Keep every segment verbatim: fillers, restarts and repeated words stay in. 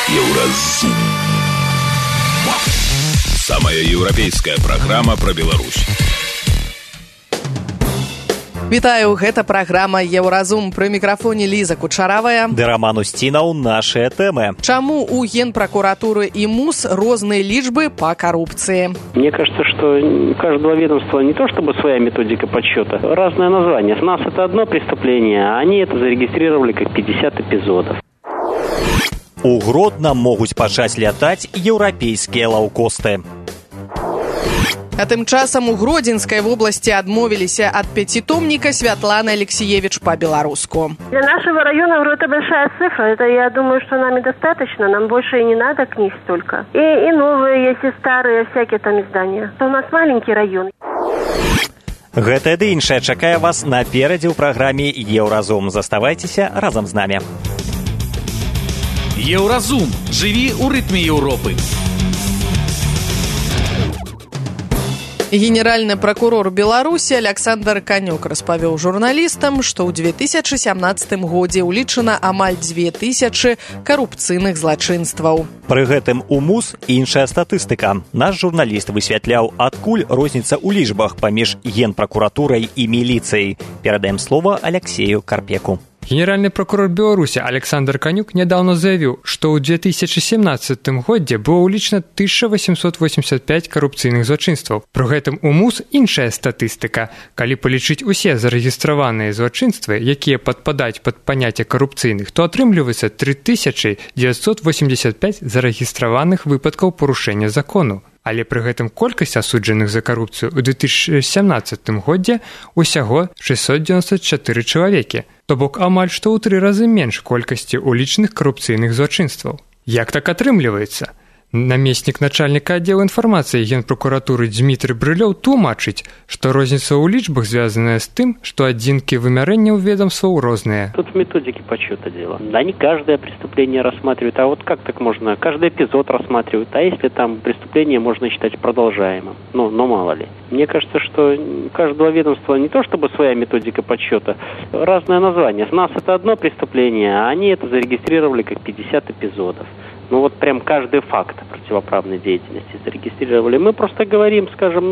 Еўразум. Самая еўрапейская праграма пра Беларусь. Вітаю, гэта праграма «Еўразум». Пры мікрафоне Ліза Кучаравая. Ды Роман Устінаў, нашыя тэмы. Чаму у Генпрокуратуры і МУС розныя лічбы по коррупции? Мне кажется, что у каждого ведомства не то чтобы своя методика подсчета, разное название. У нас это одно преступление, а они это зарегистрировали как пятьдесят эпизодов. У Гродно могуць пачаць лятаць еўрапейскія лаўкосты. А тым часам у Гродзенскай вобласти адмовіліся ад пятитомника Святланы Алексеевич по-белоруску. Для нашего района это большая цифра. Это, я думаю, что нам и достаточно. Нам больше и не надо книг столько. И, и новые, есть и старые, всякие там издания. У нас маленький район. Гэта ды іншае чакае вас наперадзе ў праграме «Еўразум». Заставайцеся разам з намі. Еўразум. Жыві ў рытме Еўропы. Генеральны прокурор Беларусі Александр Канюк распавёў журналістам, што ў две тысячы сямнаццатым годзе ўлічана амаль дзве тысячы карупцыйных злачынстваў. Пры гэтым у МУС іншая статыстыка. Наш журналіст высвятляў, адкуль розніца ў лічбах паміж Генпракуратурай і міліцыяй. Перадаем слова Алексею Карпеку. Генеральный прокурор Беларуси Александр Канюк недавно заявил, что в две тысячи семнадцатым году было уличено тысяча восемьсот восемьдесят пять коррупцыйных злачынстваў. При этом у МУС іншая статыстика. Калі полічыць усе зарэгістраваныя злачынствы, якія падпадаюць пад паняцце карупцыйных, то атрымліваецца три тысячи девятьсот восемьдесят пять зарэгістраваных выпадкаў парушэння закону. Але пры гэтым колькасць асуджаных за карупцыю ў две тысячи семнаццатым годзе усяго шестьсот девяносто четыре чалавекі, то бок амаль што ў тры разы менш колькасці улічаных карупцыйных злачынстваў. Як так атрымліваецца? Намеснік начальника отдела информации Генпрокуратуры Дмитрий Брылёў тлумачыць, што розніца ў лічбах звязаная з тым, што адзінкі вымярэнняў ведомстваў розныя. Тут в методике подсчета дело. Да, не каждое преступление рассматривают, а вот как так можно? Каждый эпизод рассматривают, а если там преступление можно считать продолжаемым? Ну, но мало ли. Мне кажется, что у каждого ведомства не то чтобы своя методика подсчета, разное название. У нас это одно преступление, а они это зарегистрировали как пятьдесят эпизодов. Ну вот прям каждый факт противоправной деятельности зарегистрировали. Мы просто говорим, скажем,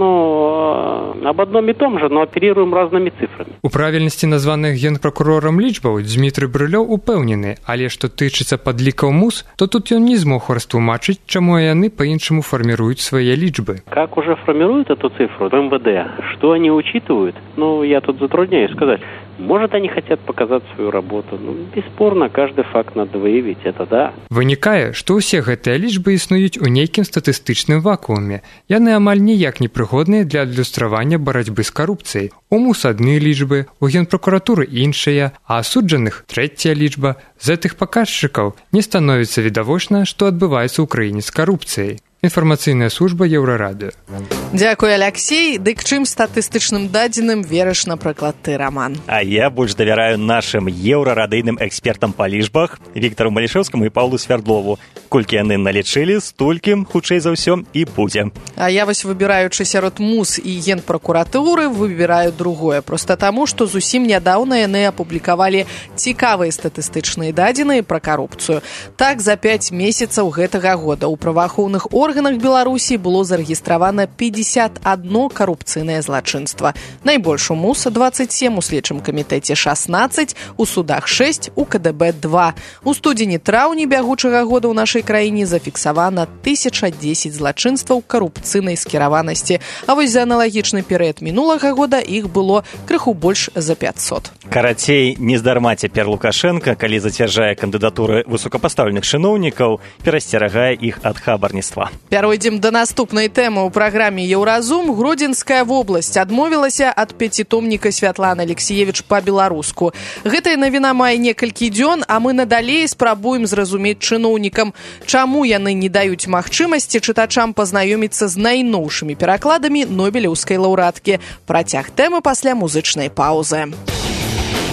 ну, об одном и том же, но оперируем разными цифрами. У правільнасці названых генпракурорам лічбаў Дмітрый Брылёў упэўнены, але што тычыцца падлікаў МУС, то тут ён не змог растлумачыць, чаму яны по-іншаму фармируют свои лічбы. Как уже формируют эту цифру в эм вэ дэ? Что они учитывают? Ну, я тут затрудняюсь сказать. Может, они хотят показать свою работу. Ну, бесспорно, каждый факт надо выявить, это да. Вынікае, што ўсе гэтыя лічбы існуюць у нейкім статыстычным вакууме. Яны амаль ніяк не прыгодныя для адлюстравання барацьбы з карупцыяй. У МУС адны лічбы, у Генпракуратуры іншыя, а асуджаных трэцяя лічба. З гэтых паказчыкаў не становіцца відавочна, што адбываецца ў краіне з карупцыяй. Інфармацыйная служба Еўрарадыё. Дзякуй, Алексей. Дык чым статыстычным дадзеным верыш, напрыклад, ты, Роман? А я больш давяраю нашым еўрарадыйным экспертам па лічбах Віктару Малішэўскаму і Паўлу Свярдлову. Колькі яны налічылі, столькі, хутчэй за ўсё, і будзе. А я вось, выбіраючы сярод МУС і Генпракуратуры, выбіраю другое. Проста таму, што зусім нядаўна яны апублікавалі цікавыя статыстычныя дадзеныя пра карупцыю. Так, за пять месяцаў гэтага года ў праваахоўных органах Беларусі было зарэгістравана пятьдесят одно карупцыйнае злачынства. Найбольш у МУС двадцать семь, у следчым камітэце шестнадцать, у судах шесть, у ка дэ бэ два. У студзені-траўні бягучага года ў нашай краіне зафіксавана тысяча десять злачынстваў карупцыйнай скіраванасці. А вось за аналагічны перыяд мінулага года іх было крыху больш за пятьсот. Карацей, нездарма цяпер Лукашенко, калі зацвярджае кандыдатуры высокапастаўленых чыноўнікаў, перасцерагае іх ад хабарніцтва. Пяройдзем да наступнай тэмы ў праграме «Еўразум». Гродзенская вобласць адмовілася ад пятитомніка Святланы Алексеевич па-беларуску. Гэтая навіна мае некалькі дзён, а мы надалей спрабуем зразумець чыноўнікам, чаму яны не даюць магчымасці чытачам пазнаёміцца з найноўшымі перакладамі нобелеўскай лаўрэаткі. Працяг тэмы пасля музычнай паўзы.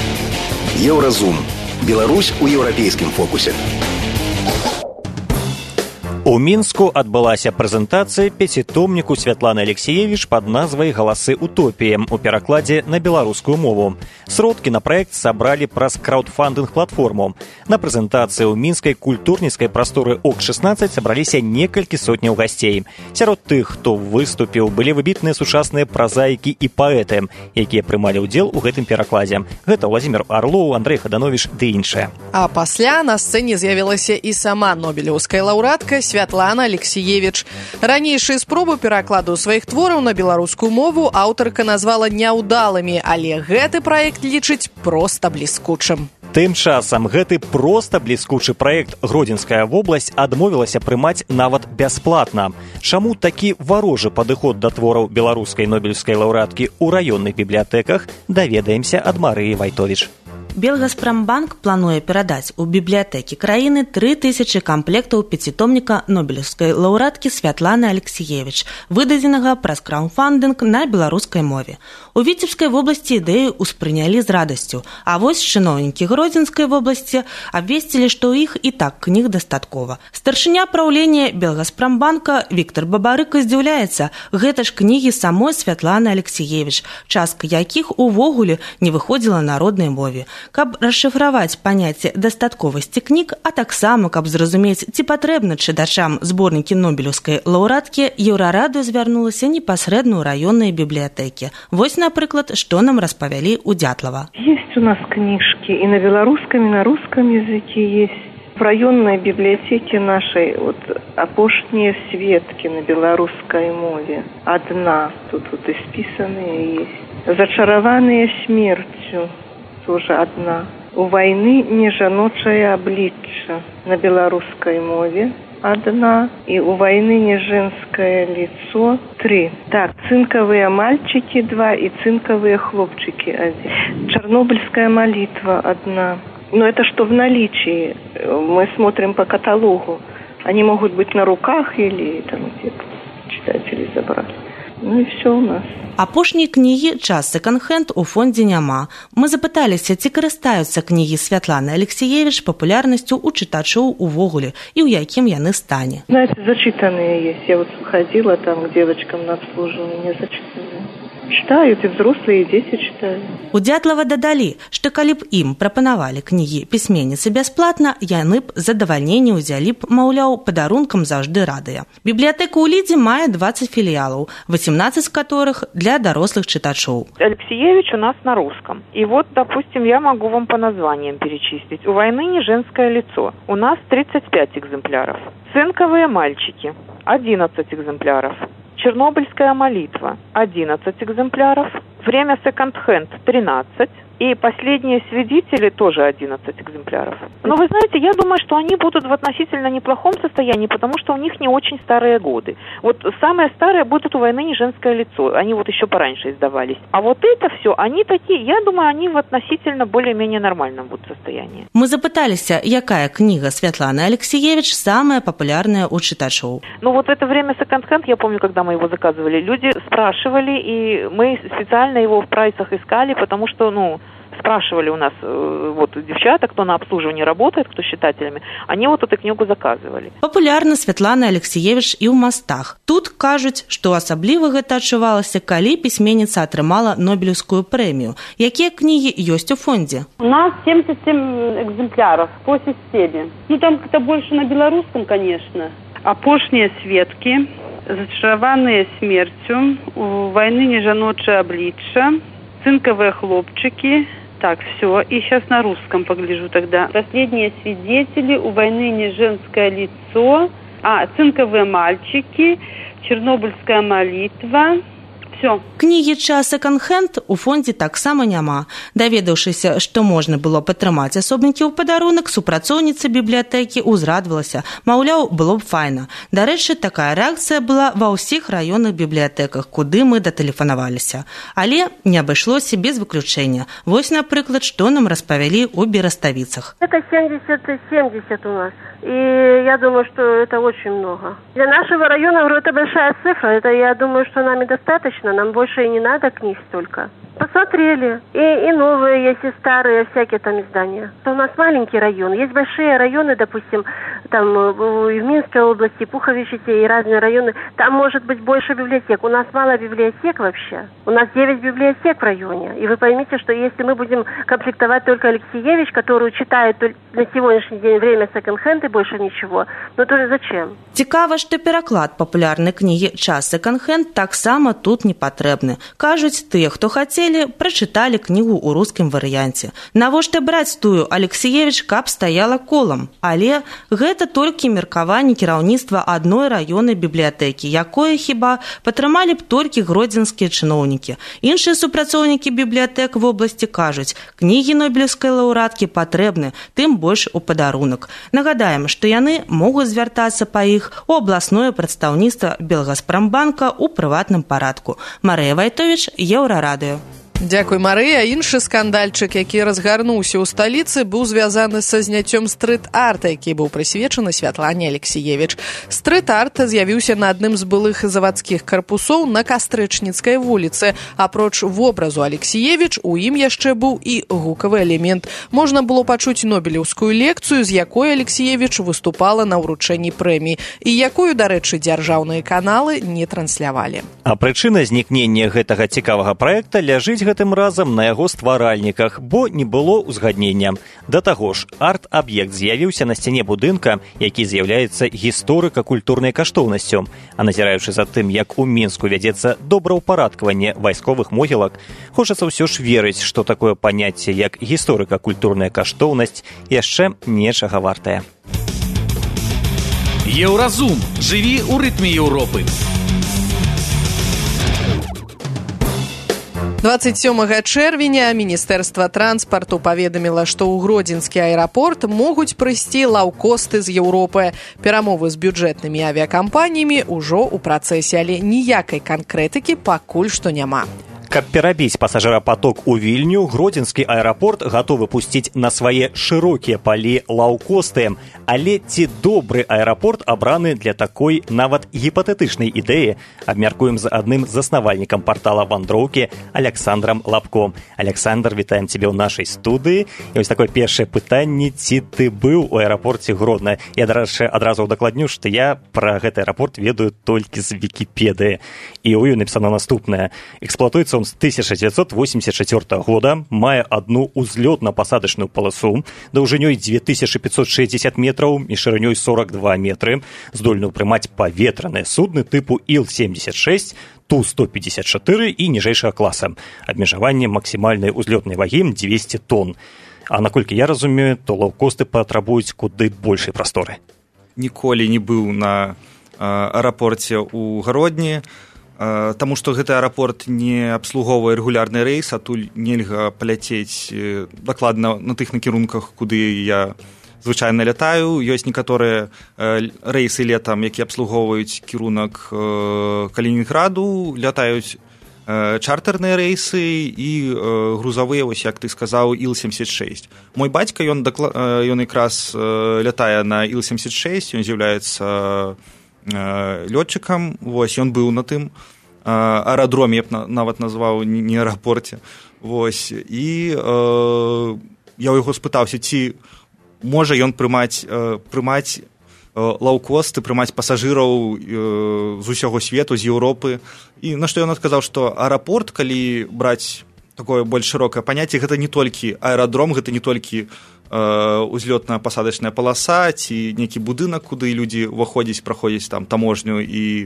Еўразум. Беларусь у еўрапейскім фокусе. У Мінску адбылася прэзентацыя пяцітомніку Святланы Алексеевич пад назвай «Галасы утопіі» у перакладзе на беларускую мову. Сродкі на праект сабралі праз краудфандынг-платформу. На прэзентацыі ў мінскай культурніцкай прасторы Ок шэснаццаць сабраліся некалькі сотняў гасцей. Сярод тых, хто выступіў, былі выбітныя сучасныя празаікі і паэты, якія прымалі ўдзел у гэтым перакладзе. Гэта Владзімір Арлоў, Андрэй Хадановіч ды іншыя. А пасля на сцэне з'явілася і сама нобелеўская лаўрэатка Святлана Алексеевич. Ранейшыя спробы перакладу сваіх твораў на беларускую мову аўтарка назвала няўдалымі, але гэты праект лічыць проста бліскучым. Тым часам гэты проста бліскучы праект Гродзенская вобласць адмовілася прымаць нават бясплатна. Чаму такі варожы падыход да твораў беларускай нобелеўскай лаўрэаткі ў раённых бібліятэках, даведаемся ад Марыі Вайтовіч. Белгазпрамбанк плануе перадаць у бібліятэкі краіны тры тысячы камплектаў пяцітомніка нобелеўскай лаўрэаткі Святланы Алексеевич, выдадзенага праз краўдфандынг на беларускай мове. У Віцебскай вобласці ідэю ўспрынялі з радасцю, а вось чыноўнікі Гродзенскай вобласці абвесцілі, што ў іх і так кніг дастаткова. Старшыня праўлення Белгазпрамбанка Віктор Бабарыка здзіўляецца, гэта ж кнігі самой Святланы Алексеевич, частка якіх увогуле не выходзіла на роднай мове. Каб расшыфраваць паняцце дастатковасці кніг, а таксама, каб зразумець, ці патрэбны чытачам зборнікі нобелеўскай лаўрэаткі, Еўрарадыё звярнулася непасрэдна ў раённыя бібліятэкі. Вось, напрыклад, што нам распавялі ў Дятлава. Есть у нас книжки и на белорусском, и на русском языке есть. В районной библиотеке нашей вот опошние светки на белорусской мове. Одна, тут вот исписанные есть. Зачарованные смертью. Тоже одна. У войны не жаночае обличье на белорусской мове. Одна. И у войны не женское лицо. Три. Так, цинковые мальчики два и цинковые хлопчики один. Чернобыльская молитва одна. Но это что в наличии. Мы смотрим по каталогу. Они могут быть на руках или там где-то читатели забрали. Ну і все у нас. Апошняй кнігі «Час секонд-хенд» у фондзе няма. Мы запыталіся, ці карыстаюцца кнігі Святланы Алексеевич папулярнасцю у чытачоў увогуле і ў якім яны стане. Знаете, зачитанные есть. Я вот ходила там к девочкам на обслуживание, зачитанные. Читают и взрослые, и дети читают. У Дятлава дадалі, што калі б ім прапанавалі кнігі пісьменніцы бясплатна, яны б задавальненне ўзялі б, маўляў, падарункам заўжды радыя. Бібліятэка ў Лідзе мае двадцать філіялаў, восемнадцать з которых для дарослых чытачоў. Алексеевич у нас на русском. И вот, допустим, я могу вам по названиям перечислить. У войны не женское лицо. У нас тридцать пять экземпляров. Цинковые мальчики. одиннадцать экземпляров. Чернобыльская молитва – одиннадцать экземпляров, время секонд-хенд – тринадцать, и последние свидетели тоже одиннадцать экземпляров. Но вы знаете, я думаю, что они будут в относительно неплохом состоянии, потому что у них не очень старые годы. Вот самые старые будут у войны не женское лицо, они вот еще пораньше издавались. А вот это все, они такие, я думаю, они в относительно более-менее нормальном будут состоянии. Мы запыталіся, якая книга Святланы Алексеевич самая популярная у читачоў. Ну вот это время секонд-хенд, я помню, когда мы его заказывали, люди спрашивали, и мы специально его в прайсах искали, потому что, ну, спрашивали у нас вот девчата, кто на обслуживании работает, кто с читателями, они вот эту книгу заказывали. Папулярна Святлана Алексеевич і ў мастах. Тут кажуць, што асабліва гэта адчувалася, калі пісьменніца атрымала Нобелевскую прэмію. Якія кнігі ёсць у фонде? У нас семьдесят семь экземпляров по системе. Ну там как-то больше на белорусском, конечно. Опошние светки, зачарованные смертью, у войны не жаночае обличье, цинковые хлопчики. Так, все. И сейчас на русском погляжу тогда. Последние свидетели, у войны не женское лицо, а, цинковые мальчики, чернобыльская молитва. Все. Кнігі «Час секонд-хенд» у фондзе таксама няма. Даведаўшыся, што можна было падтрымаць асобнікі ў падарунак, супрацоўніца бібліятэкі ўзрадавалася. Маўляў, было б файна. Дарэчы, такая рэакцыя была ва ўсіх раённых бібліятэках, куды мы датэлефанаваліся. Але не абышлося без выключэння. Вось, напрыклад, што нам распавялі ў Бераставіцах. Это семьдесят семьдесят у нас. И я думаю, что это очень много. Для нашего района это большая цифра. Это, я думаю, что нам и достаточно. Нам больше и не надо книг столько. Посмотрели. И, и новые, есть и старые, всякие там издания. У нас маленький район. Есть большие районы, допустим, там и в Минской области, Пуховичите и разные районы, там может быть больше библиотек. У нас мало библиотек вообще. У нас девять библиотек в районе. И вы поймите, что если мы будем комплектовать только Алексеевич, которую читает на сегодняшний день время секонд-хенд и больше ничего, ну то зачем? Цікава, што пераклад папулярнай кнігі «Час секонд-хенд» таксама тут не патрэбны. Кажуць, тыя, хто хацелі, прачыталі кнігу ў рускім варыянце. Навошта браць тую Алексеевич, каб стаяла колам? Але гэта толькі меркаванне кіраўніцтва адной раённай бібліятэкі, якое хіба падтрымалі б толькі гродзенскія чыноўнікі. Іншыя супрацоўнікі бібліятэк вобласці кажуць, кнігі нобелеўскай лаўрэаткі патрэбны, тым больш у падарунак. Нагадаем, што яны могуць звяртацца па іх у абласное прадстаўніцтва Белгаспромбанка ў прыватным парадку. Марыя Вайтовіч, Еўрарадыё. Дзякуй, Марыя. Іншы скандальчык, які разгарнуўся ў сталіцы, быў звязаны са зняццём стрыт-арта, які быў прысвечаны Святлане Алексеевич. Стрыт-арт з'явіўся на адным з былых завадскіх карпусоў на Кастрычніцкай вуліцы. Апроч вобразу Алексеевич, у ім яшчэ быў і гукавы элемент. Можна было пачуць нобелеўскую лекцыю, з якой Алексеевич выступала на ўручэнні прэміі, і якую, дарэчы, дзяржаўныя каналы не транслявалі. А прычына знікнення гэтага цікавага праекта ляжыць гэтым разам на яго стваральніках, бо не было ўзгаднення. Да таго ж, арт-аб'ект з'явіўся на сцяне будынка, які з'яўляецца гісторыка-культурнай каштоўнасцю. А назіраючы за тым, як у Мінску вядзецца добраўпарадкаванне вайсковых могілак, хочацца ўсё ж верыць, што такое паняцце, як гісторыка-культурная каштоўнасць, яшчэ нечага вартае. Еўразум. Жыві ў рытме Еўропы. дваццаць сёмага чэрвеня Міністэрства транспарту паведаміла, што ў гродзенскі аэрапорт могуць прыйсці лаўкосты з Еўропы. Перамовы з бюджэтнымі авіякампаніямі ўжо ў працэсе, але ніякай канкрэтыкі пакуль што няма. Каб перабіць пасажырапаток у Вільню, гродзенскі аэрапорт гатовы пусціць на свае шырокія палі лаўкосты. Але ці добры аэрапорт абраны для такой нават гіпатэтычнай ідэі, абмяркуем з адным заснавальнікам партала вандроўкі Александрам Лапком. Александр, вітаем цябе ў нашай студыі. І вось такое першае пытанне, ці ты быў у аэрапорце Гродна? Я, дарэчы, адразу ўдакладню, што я пра гэты аэрапорт ведаю толькі з Вікіпедыі. І ў ёй напісана наступнае. Эксплуатуецца з тысяча дзевяцьсот восемьдесят четвёртого года, мае одну узлётна-пасадачную паласу даўжынёй две тысячи пятьсот шестьдесят метраў і шырынёй сорок два метры, здольную прымаць паветраныя судны тыпу Ил семьдесят шесть, Ту сто пятьдесят четыре і ніжэйшага класа. Абмежаванне максімальнай узлётнай вагі двести тонн. А наколькі я разумею, то лоўкосты патрабуюць куды большай прасторы. Ніколі не быў на аэрапорце ў Гродні, таму што гэты аэрапорт не абслугоўвае рэгулярны рэйс, а тут нельга паляцець дакладна на тых накірунках, куды я звычайна лятаю. Ёсць некаторыя рэйсы летам, якія абслугоўваюць кірунак Калінінграду, лятаюць чартэрныя рэйсы і грузавыя, вось як ты сказаў, Ил семьдесят шесть. Мой бацька, ён, дакла... ён якраз лятае на Ил семьдесят шесть, ён з'яўляецца лётчыкам, вось, ён быў на тым аэрадроме, я б нават назваў, не аэрапорце. Вось, і э, я ў яго спытаўся, ці можа ён прымаць, э, прымаць э, лоўкосты, прымаць пасажыраў э, з усяго свету, з Еўропы. І на што ён адказаў, што аэрапорт, калі браць такое больш шырокае паняцце, гэта не толькі аэрадром, гэта не толькі узлётна-пасадачная паласа ці нейкі будынак, куды людзі ўваходзяць, праходзяць там таможню і э,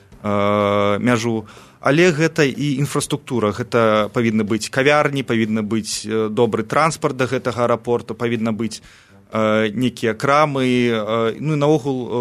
мяжу, але гэта і інфраструктура. Гэта павінны быць кавярні, павінны быць добры транспарт да гэтага аэрапорту, павінна быць э, нейкія крамы, э, ну і наогул э,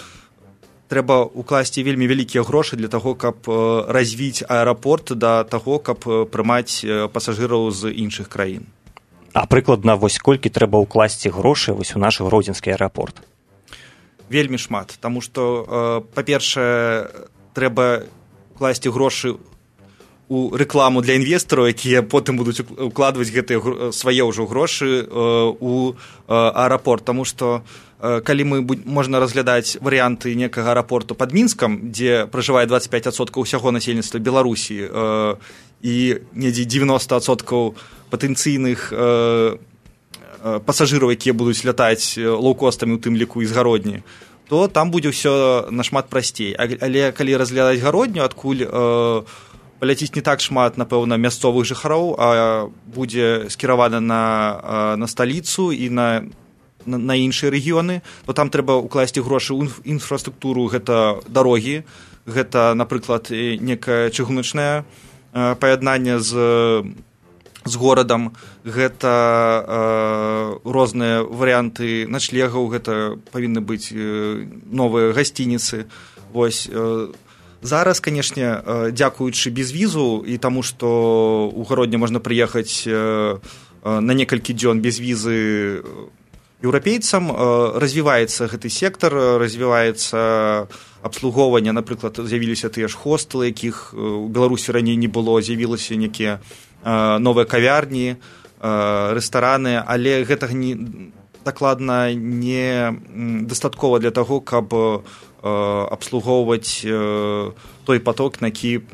трэба укласці вельмі вялікія грошы для таго, каб э, развіць аэрапорт да таго, каб прымаць пасажыраў з іншых краін. А прыкладна, вось колькі трэба ўкласці грошы вось у наш гродзенскі аэрапорт? Вельмі шмат, таму што, э, па-першае, трэба ўкласці грошы у рэкламу для інвестараў, якія потым будуць укладваць гэтыя свае ўжо грошы э, у э, аэрапорт, таму што э, калі мы будь, можна разглядаць варыянты некага аэрапорту пад Мінскам, дзе пражывае двадцать пять адсоткаў усяго насельніцтва Беларусі, э, і недзе девяносто адсоткаў патэнцыйных э, пасажыраў, якія будуць лятаць лоўкостамі, у тым ліку і з гародні, то там будзе ўсё нашмат прасцей. Але калі разглядаць гародню, адкуль э, паляціць не так шмат, напэўна, мясцовых жыхароў, а будзе скіравана на, на сталіцу і на, на, на іншыя рэгіёны, то там трэба ўкласці грошы ў інфраструктуру, гэта дарогі, гэта, напрыклад, некае чыгуначнае э, паяднанне з з горадам, гэта э, розныя варыянты начлегаў, гэта павінны быць э, новыя гасцініцы. Вось, э, зараз, канешне, э, дзякуючы безвізу і таму, што ў гародні можна прыехаць э, на некалькі дзён без візы еўрапейцам, э, развіваецца гэты сектар, развіваецца абслугоўванне, напрыклад, з'явіліся тыя ж хостэлы, якіх у Беларусі раней не было, з'явілася некія новыя кавярні, рэстараны, але гэтага не, дакладна не дастаткова для таго, каб абслугоўваць той поток, на які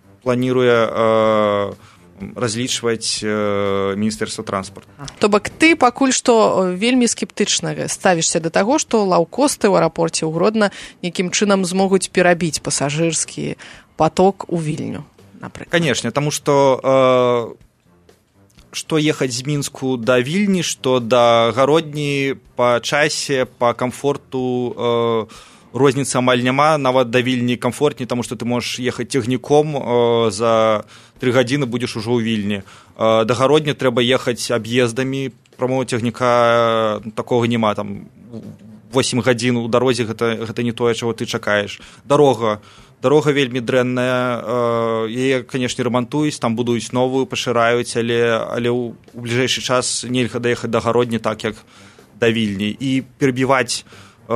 планіруе разлічваць Міністэрства транспарту. То бок ты пакуль што вельмі скептычна ставішся да таго, што лаўкосты ў аэрапорце ў Гродна нейкім чынам змогуць перабіць пасажырскі поток у Вільню, напрыклад. Канешне, таму што э, што ехаць з Мінску да Вільні, што да гародні па часе, па камфорту э, розніцы амаль няма, нават да Вільні камфортней, таму што ты можаш ехаць цягніком, э, за тры гадзіны будзеш ужо ў Вільні. Э, да гародні трэба ехаць аб'ездамі, прамого цягніка такога няма, там восем гадзін у дарозе, гэта, гэта не тое, чаго ты чакаеш. Дарога Дарога вельмі дрэнная, яе, канешне, рамантуюць, там будуюць новую, пашыраюць, але, але ў бліжэйшы час нельга даехаць да гародні так, як да Вільні. І перабіваць э,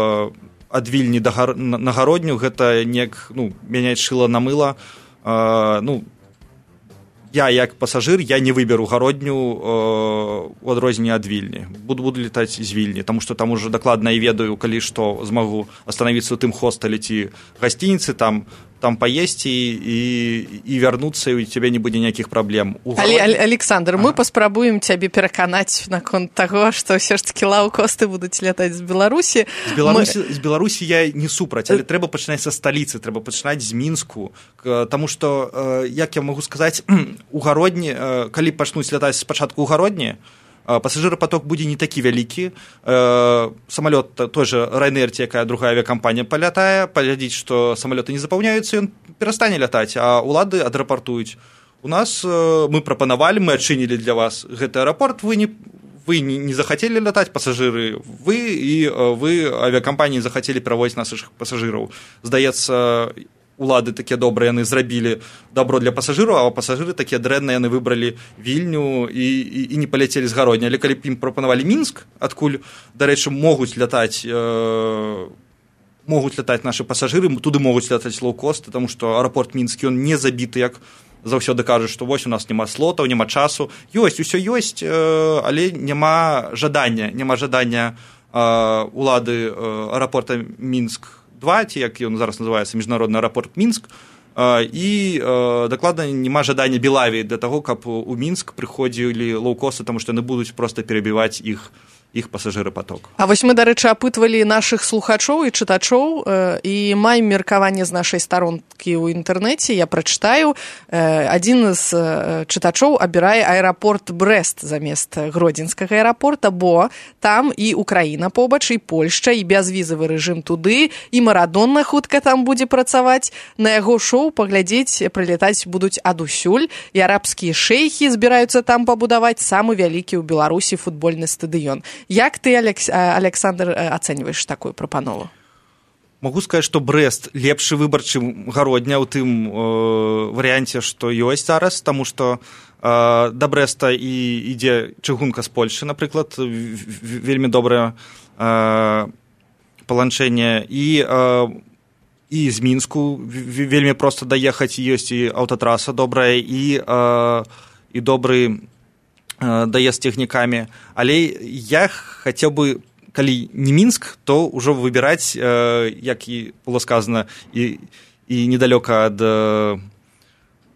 ад Вільні да гар... на гародню, гэта неяк, ну, мяняць шыла на мыла. Э, ну, я, як пасажыр, я не выберу гародню э, у адрозненне ад Вільні. Буду, буду летаць з Вільні, таму што там ужо дакладна і ведаю, калі што змагу астанавіцца ў тым хостэле ці гасцініцы, там, там паесці і, і вярнуцца, і у цябе не будзе ніякіх праблем. Але, гародні... Александр, ага. Мы паспрабуем цябе пераканаць наконт таго, што ўсё ж такі лаўкосты будуць летаць з Беларусі. З Беларусі, мы... з Беларусі я не супраць, але трэба пачынаць са сталіцы, трэба пачынаць з Мінску, таму што, як я магу сказаць, у гародні, калі пачнуць лятаць спачатку ў гародні, пасажырапаток будзе не такі вялікі. Самалёт той же Ryanair, якая другая авіякампанія палятае, паглядзіць, што самалёты не запаўняюцца, ён перастане лятаць, а ўлады адрапартуюць. У нас мы прапанавалі, мы адчынілі для вас гэты аэрапорт, вы не вы не захацелі лятаць, пасажыры, вы і вы авіякампаніі захацелі праводзіць нашых пасажыраў. Здаецца, улады такія добрыя, яны зрабілі добро для пасажыраў, а пасажыры такія дрэнныя, яны выбралі Вільню і, і, і не паляцелі з гародні. Але калі б ім прапанавалі Мінск, адкуль, дарэчы, могуць лятаць э, могуць лятаць нашы пасажыры, туды могуць лятаць лоўкосты, таму што аэрапорт Мінскі, ён не забіты, як заўсёды кажуць, што вось у нас няма слотаў, няма часу. Ёсць, усё ёсць, э, але няма жадання, няма жадання э, улады э, аэрапорта Мінск два, ці як ён зараз называецца, міжнародны аэрапорт Мінск, і дакладна няма жадання Белавіі для таго, каб у Мінск прыходзілі лоўкосты, таму што яны будуць проста перабіваць іх іх пасажырапаток. А вось мы, дарэчы, апытвалі нашых слухачоў і чытачоў э, і маем меркаванне з нашай старонкі ў інтэрнэце, я прачытаю. Э, адзін з э, чытачоў абірае аэрапорт Брэст замест гродзенскага аэрапорта, бо там і Украіна побач, і Польшча, і бязвізавы рэжым туды, і Марадонна хутка там будзе працаваць. На яго шоу паглядзець, прылетаць будуць адусюль, і арабскія шэйхі збіраюцца там пабудаваць самы вялікі ў Беларусі футбольны стадыён. Як ты, Алекс... Александр, ацэньваеш такую прапанову? Магу сказаць, што Брэст лепшы выбар, чым гародня ў тым э, варыянце, што ёсць зараз, таму што э, да Брэста і ідзе чыгунка з Польшы, напрыклад, вельмі добрае э, паланчэнне, і, э, і з Мінску вельмі проста даехаць, ёсць і аўтатраса добрая, і, э, і добры даезд цягнікамі, але я хацеў бы, калі не Мінск, то ўжо выбіраць, як і было сказана, і, і недалёка ад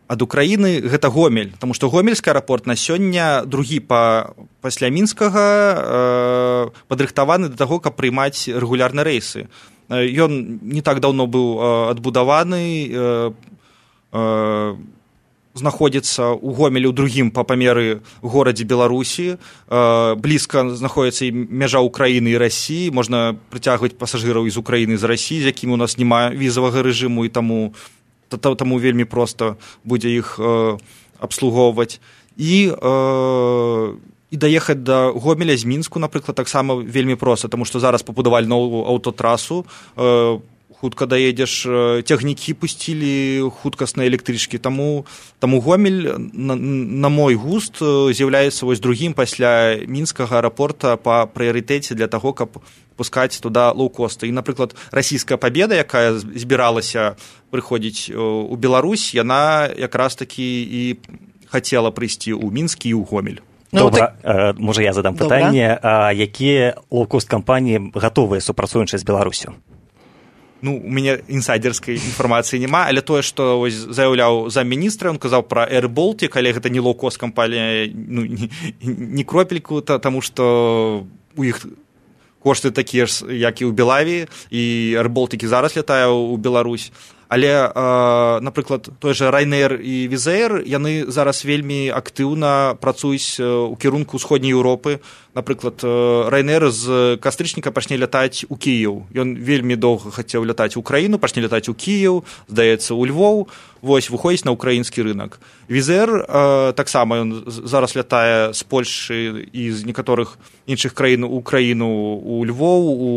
ад Украіны гэта Гомель, таму што гомельскі аэрапорт на сёння другі па, пасля мінскага э, падрыхтаваны да таго, каб прыймаць рэгулярныя рэйсы. Ён не так даўно быў э, адбудаваны, э, э, знаходзіцца ў Гомелі ў другім па памеры горадзе Беларусі, э, блізка знаходзіцца і мяжа Украіны і Расіі, можна прыцягваць пасажыраў з Украіны і з Расіі, з якімі у нас няма візавага рэжыму, і таму таму вельмі проста будзе іх э, абслугоўваць. І, э, і даехаць да Гомеля з Мінску, напрыклад, таксама вельмі проста, таму што зараз пабудавалі новую аўтатрасу, э, хутка даедзеш, э, цягнікі пусцілі, хуткасныя электрычкі, таму, таму Гомель, на, на мой густ, з'яўляецца вось другім пасля мінскага аэрапорта па прыярытэце для таго, каб пускаць туда лоукосты. І, напрыклад, расійская пабеда, якая збіралася прыходзіць у Беларусь, яна якраз такі і хацела прыйсці ў Мінскі і ў Гомель. Добра, так... можа я задам пытанне, а якія лоукост-кампаніі гатовыя супрацоўнічаць з Беларусю? Ну, у мяне інсайдерскай інфармацыі няма, але тое, што ось, заяўляў замміністра, ён казаў пра Air Baltic, але гэта не лоукост-кампанія, ну, не, не кропельку, таму што у іх кошты такія ж, як і ў Белавіі, і Air Baltic зараз лятае ў Беларусь. Але, э, напрыклад, той же Ryanair і Wizz Air, яны зараз вельмі актыўна працуюць у кірунку ўсходняй Еўропы. Напрыклад, Ryanair з кастрычніка пачне лятаць у Кіеў. Ён вельмі доўга хацеў лятаць у Украіну, пачне лятаць у Кіеў, здаецца, у Львоў, вось, выходзіць на ўкраінскі рынак. Wizz Air э, таксама ён зараз лятае з Польшы і з некаторых іншых краін у Украіну, у Львоў, у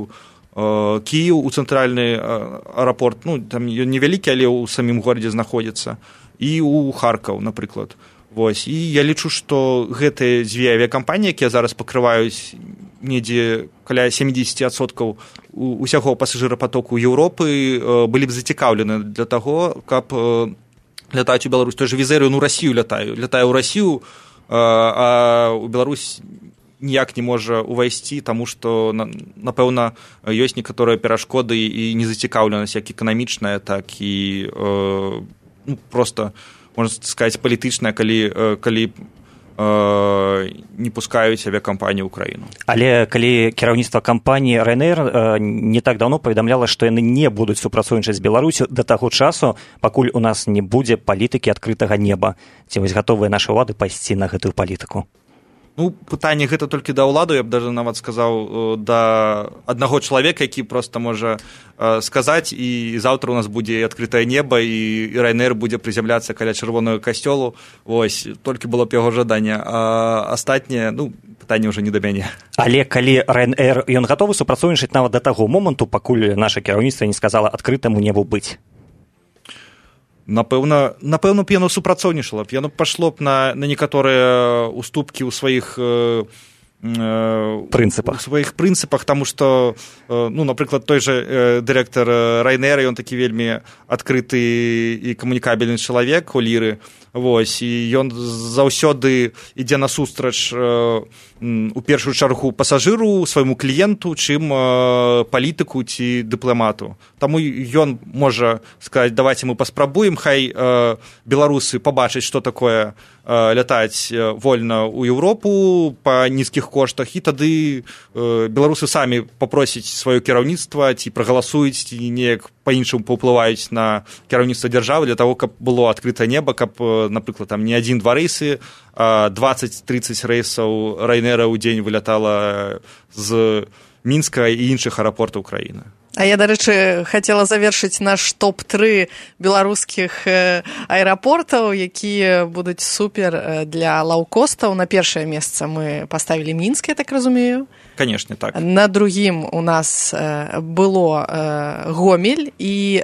Кіеў, у цэнтральны аэрапорт, ну, там ён невялікі, але ў самім горадзе знаходзіцца, і ў Харкаў, напрыклад. Вось. І я лічу, што гэтыя дзве авіякампаніі, якія зараз пакрываюць недзе каля сямдзесят адсоткаў усяго пасажырапатоку Еўропы, былі б зацікаўлены для таго, каб лятаць у Беларусь. Той же Wizz Air, ён у Расію лятае, лятае ў Расію, а ў Беларусь ніяк не можа ўвайсці, таму што, напэўна, ёсць некаторыя перашкоды і незацікаўленасць, як эканамічная, так і э, ну, проста, можна сказаць, палітычная, калі, э, калі э, не пускаюць авіякампаніі ў краіну. Але калі кіраўніцтва кампаніі Ryanair э, не так даўно паведамляла, што яны не будуць супрацоўнічаць з Беларусю да таго часу, пакуль у нас не будзе палітыкі адкрытага неба, ці вось гатовыя нашы ўлады пайсці на гэтую палітыку? Ну, пытанне гэта толькі да ўладу, я б даже нават сказаў, да аднаго чалавека, які проста можа э, сказаць, і заўтра у нас будзе адкрытае неба, і Ryanair будзе прызямляцца каля чырвонага касцёлу. Вось, толькі было б яго жаданне. А астатняе, ну, пытанне ўжо не да мяне. Але калі Ryanair, ён гатовы супрацоўнічаць нават да таго моманту, пакуль наша кіраўніцтва не сказала адкрытаму небу быць? Напэўна, напэўна б яно супрацоўнічала б, яно пашло б на, на некаторыя уступкі ў сваіх э, прынцыпах. У сваіх прынцыпах, таму што, э, ну, напрыклад, той же э, дырэктар Ryanair, ён такі вельмі адкрыты і камунікабельны чалавек, Оліры, вось, і ён заўсёды ідзе насустрач э, у першую чаргу пасажыру, свайму кліенту, чым э, палітыку ці дыпламату. Таму ён можа сказаць, давайте мы паспрабуем, хай э, беларусы пабачаць, што такое э, лятаць вольна ў Еўропу па нізкіх коштах, і тады э, беларусы самі папросяць сваё кіраўніцтва, ці прагаласуюць, ці неяк па-іншаму паўплываюць на кіраўніцтва дзяржавы для таго, каб было адкрытае неба, каб, напрыклад, там не адзін-два рэйсы, а дваццаць-трыццаць рэйсаў Ryanair ў дзень вылятала з Мінска і іншых аэрапортаў краіны. А я, дарэчы, хацела завершыць наш топ тры беларускіх аэрапортаў, якія будуць супер для лоукостаў. На першае месца мы паставілі Мінск, я так разумею. Канешне, так. На другім у нас было Гомель. І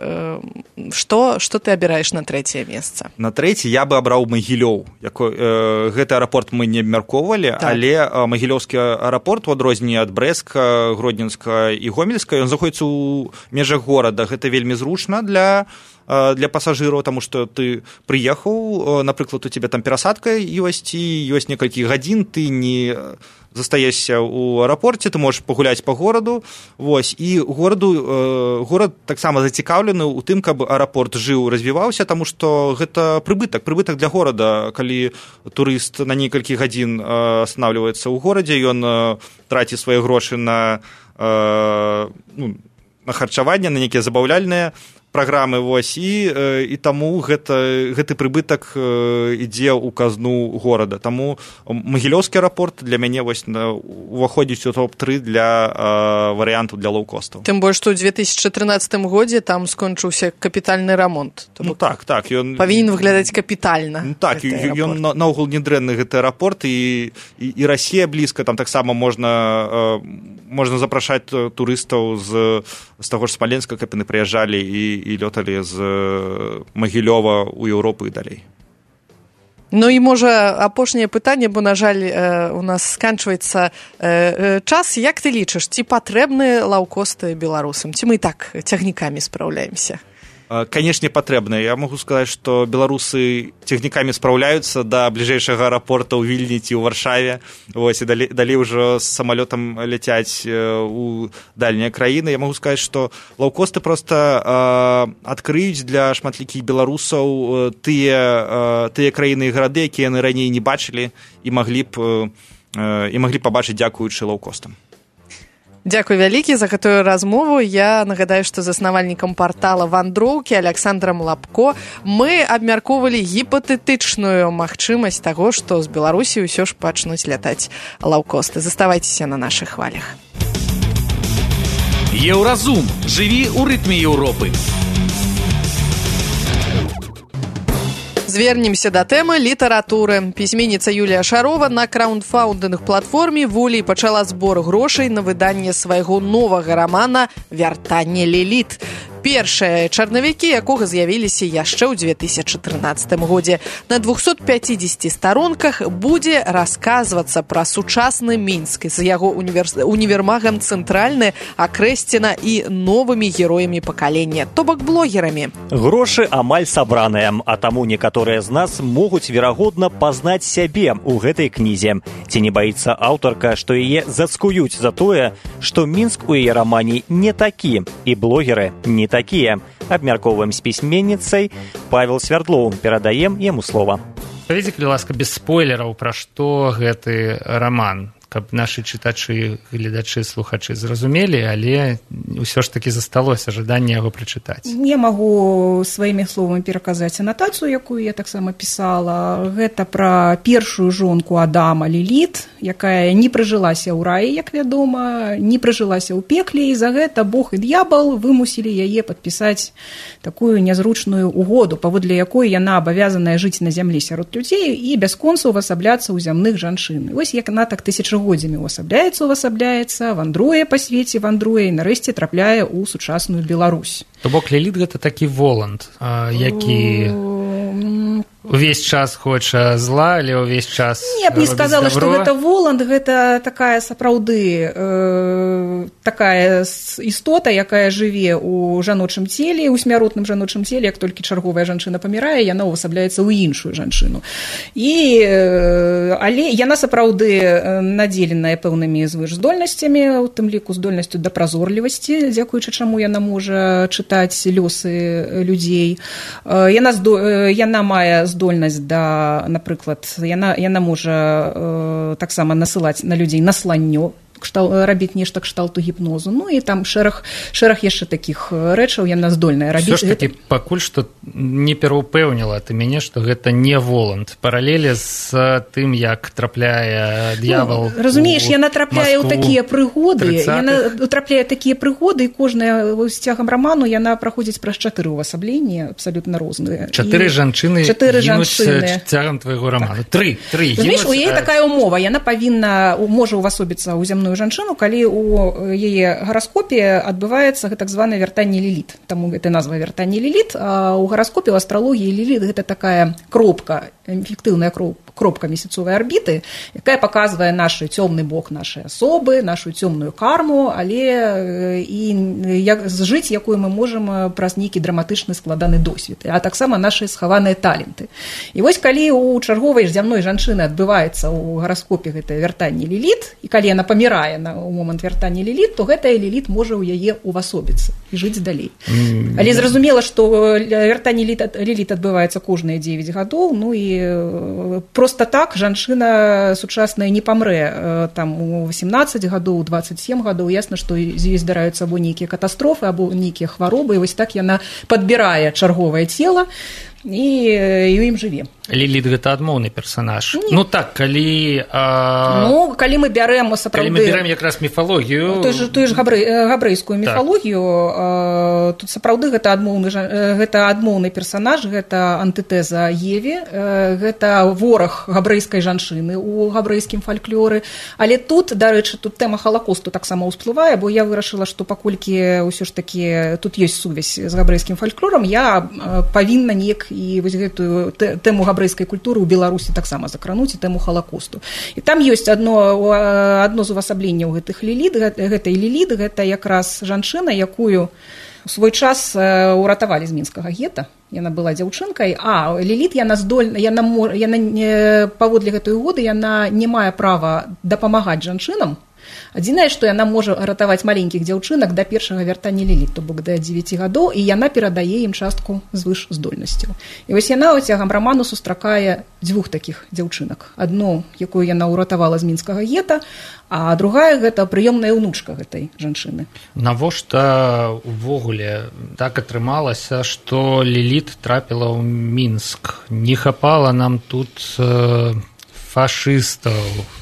што, што ты абіраеш на трэцяе месца? На трэці я бы абраў Магілёў. Гэты аэрапорт мы не абмяркоўвалі, так. Але Магілёўскі аэрапорт, у адрозненне ад Брэстка, Гродненска і Гомельска, ён знаходзіцца ў межах горада. Гэта вельмі зручна для для пасажыраў, таму што ты прыехаў, напрыклад, у тебе там перасадка ёсць і ёсць некалькі гадзін, ты не застаешся ў аэрапорце, ты можаш пагуляць па гораду, вось, і гораду, горад таксама зацікаўлены ў тым, каб аэрапорт жыў, развіваўся, таму што гэта прыбытак, прыбытак для горада, калі турыст на некалькі гадзін астанавліваецца ў горадзе, ён траціць свае грошы на, ну, на харчаванне, на нейкія забаўляльныя праграмы, вось, і, і таму гэта, гэты прыбытак ідзе ў казну горада. Таму Магілёўскі аэрапорт для мяне вось уваходзіць у топ тры для варыянтаў для лоўкостаў. Тым больш, што ў две тысячы трынаццатым годзе там скончыўся капітальны рамонт. Ну так, так. Ён павінен выглядаць капітальна. Ну, так, ён наогул не дрэнны гэты аэрапорт, і, і, і Расія блізка, там таксама можна, можна запрашаць турыстаў з, з таго ж Смаленска, каб яны прыязджалі і і лёталі з Магілёва ў Еўропу і далей. Ну і, можа, апошняе пытанне, бо, на жаль, у нас сканчваецца час. Як ты лічыш, ці патрэбны лоўкосты беларусам? Ці мы і так цягнікамі спраўляемся? Канешне, патрэбна. Я магу сказаць, што беларусы цягнікамі спраўляюцца да бліжэйшага аэрапорта ў Вільні ці ў Варшаве. Вось, і далей, далей ўжо з самалётам ляцяць у дальнія краіны. Я магу сказаць, што лоўкосты проста э, адкрыюць для шматлікіх беларусаў тыя, э, тыя краіны і гарады, якія яны раней не бачылі і маглі б, э, і маглі пабачыць дзякуючы лоўкостам. Дзякуй вялікі за гэтую размову. Я нагадаю, што заснавальнікам партала «Вандроўкі» Александрам Лапко мы абмяркоўвалі гіпатэтычную магчымасць таго, што з Беларусі ўсё ж пачнуць лятаць лоўкосты. Заставайцеся на нашых хвалях. Еўразум. Жыві ў рытме Еўропы. Звернемся да тэмы літаратуры. Пісьменніца Юлія Шарова на краундфаундынг-платформе «Волей» пачала збор грошай на выданне свайго новага рамана «Вяртанне Ліліт». Першыя чарнавікі, якога з'явіліся яшчэ ў две тысячы трынаццатым годзе. На двухсот пяцідзесяці старонках будзе расказвацца пра сучасны Мінск з яго універ... універмагам «Цэнтральны», Акрэсціна і новымі героямі пакалення, то бок блогерамі. Грошы амаль сабраныя, а таму некаторыя з нас могуць, верагодна, пазнаць сябе ў гэтай кнізе. Ці не баіцца аўтарка, што яе зацкуюць за тое, што Мінск у яе рамане не такі, і блогеры не такія. Абмяркоўваем з пісьменніцай. Павел Свярдлоў. Перадаем яму слова. Паведзі, калі ласка, без спойлераў, пра што гэты раман, каб нашы чытачы, гледачы, слухачы зразумелі, але ўсё ж такі засталося жаданне яго прачытаць. Я магу сваімі словамі пераказаць анатацыю, якую я таксама пісала. Гэта пра першую жонку Адама Ліліт, якая не прыжылася ў раі, як вядома, не прыжылася ў пекле, і за гэта Бог і д'ябал вымусілі яе падпісаць такую нязручную угоду, паводле якой яна абавязаная жыць на зямлі сярод людзей і бясконца ўвасабляцца ў зямных жанчын. Вось як яна так тысячагоддзямі ўвасабляецца, ўвасабляецца, вандруе па свеце, вандруе і нарэшце трапляе ў сучасную Беларусь. То бок Ліліт гэта такі Воланд, які увесь час хоча зла, але ўвесь час я б не сказала, што гэта Воланд, гэта такая сапраўды э, такая істота, якая жыве ў жаночым целе, ў смяротным жаночым целе, як толькі чарговая жанчына памірае, яна ўвасабляецца ў іншую жанчыну. І, э, але яна сапраўды надзеленая пэўнымі звышздольнасцямі, у тым ліку здольнасцю да празорлівасці, дзякуючы чаму яна можа чытаць лёсы людзей. Э, яна, здо, яна мае здольнасць да, напрыклад, яна, яна можа э, таксама насылаць на людзей насланнё, кштал, рабіць нешта кшталту гіпнозу. Ну і там шэраг, шэраг яшчэ такіх рэчаў яна здольная рабіць. Все ж таки, гэта... пакуль што не пераўпэўніла ты мяне, што гэта не Воланд. Паралелі з тым, як трапляе д'явол. Ну, разумееш, яна трапляе ў такія прыгоды, яна трапляе такія прыгоды, і кожная з цягам раману яна праходзіць праз чатыры ўвасабленні, абсалютна розныя. Чатыры і... жанчыны чатыры гінуць жанчыны. Цягам твайго раману. Тры, тры. Разумееш, у яе такая умова, яна павінна, можа ўвасобіцца ў зямной зямную жанчыну, калі у яе гараскопе адбываецца так званае вяртанне ліліт. Таму гэта назва вяртанне ліліт, а ў гараскопе ў астралогіі ліліт гэта такая кропка, эфектыўная кропка месяцовай арбіты, якая паказвае наш цёмны бок нашай асобы, нашу цёмную карму, але і як, зжыць, якую мы можам праз нейкі драматычны складаны досвед, а таксама нашы схаваныя таленты. І вось калі у чарговай зямной жанчыны адбываецца ў гараскопе гэтае вяртанне ліліт, і калі яна памірае на ў момант вяртання ліліт, то гэтая ліліт можа ў яе увасобіцца і жыць далей. Mm. Але зразумела, што вяртанне ліліт адбываецца кожныя дзевяць гадоў, ну і просто так жанчына сучасная не памрэ там у восемнадцаць гадоў, двадцать семь гадоў, ясна, што ёй здараюцца або нейкія катастрофы, або нейкія хваробы, і вось так яна падбірае чарговае цела і ў ім жыве. Ліліт гэта адмоўны персанаж. Не. Ну так, калі а... Ну, калі мы бярэм сапраўды... Калі мы бярэм якраз міфалогію... Той ж, той ж габрэй, габрэйскую міфалогію, так. Тут сапраўды гэта адмоўны, гэта адмоўны персанаж, гэта антытэза Еве, гэта вораг габрэйскай жанчыны ў габрэйскім фальклоры. Але тут, дарэчы, тут тэма халакосту таксама ўсплывае, бо я вырашыла, што паколькі ўсё ж такі тут ёсць сувязь з габрэйскім фальклорам, я павінна неяк і вось гэтую тэму габрэйскай культуры ў Беларусі таксама закрануць і тэму халакосту. І там ёсць адно, адно з увасабленняў гэтых ліліт, гэтай ліліт, гэта якраз жанчына, якую у свой час уратавалі з мінскага гета. Яна была дзяўчынкай, а ліліт яна здольна, яна, яна паводле гэтай угоды яна не мае права дапамагаць жанчынам. Адзінае, што яна можа ратаваць маленькіх дзяўчынак да першага вяртання ліліт, то бок да дзевяці гадоў, і яна перадае ім частку звыш здольнасцяў. І вось яна цягам раману сустракае дзвюх такіх дзяўчынак. Адну, якую яна ўратавала з мінскага гета, а другая гэта прыёмная ўнучка гэтай жанчыны. Навошта увогуле так атрымалася, што ліліт трапіла ў Мінск? Не хапала нам тут э, фашыстаў,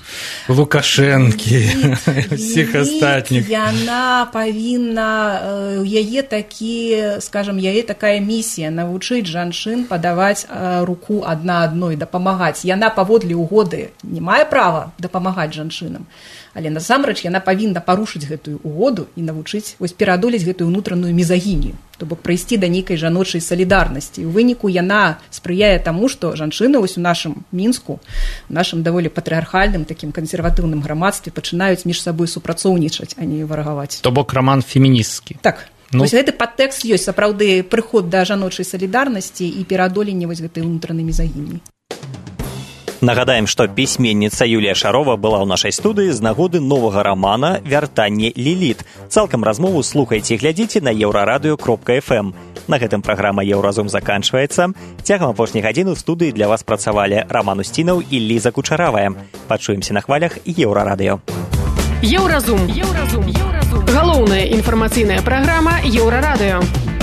Лукашэнкі, ўсіх астатніх. Яна павінна, у яе такі, скажам, яе такая місія навучыць жанчын падаваць руку адна адной, дапамагаць. Яна паводле угоды не мае права дапамагаць жанчынам, але насамрэч яна павінна парушыць гэтую угоду і навучыць, вось пераадолець гэтую ўнутраную мізагінію, то бок прыйсці да нейкай жаночай салідарнасці. У выніку яна спрыяе таму, што жанчыны вось у нашым Мінску, у нашым даволі патрыархальным такім кансерватыўным грамадстве пачынаюць між сабой супрацоўнічаць, а не варагаваць. То бок раман феміністскі. Так. Ну. Вось гэты падтэкст ёсць, сапраўды прыход да жаночай салідарнасці і пераадоленне вось гэтай унутранай мізагініі. Нагадаем, што пісьменніца Юлія Шарова была ў нашай студыі з нагоды новага рамана «Вяртанне ліліт». Цалкам размову слухайце і глядзіце на еўрарадыё кропка эф эм. На гэтым праграма «Еўразум» заканчваецца. Цягам апошняй гадзіны ў студыі для вас працавалі Раман Усцінаў і Ліза Кучаравая. Пачуемся на хвалях Еўрарадыё. Еўразум. Еўразум. Еўразум. Галоўная інфармацыйная праграма Еўрарадыё.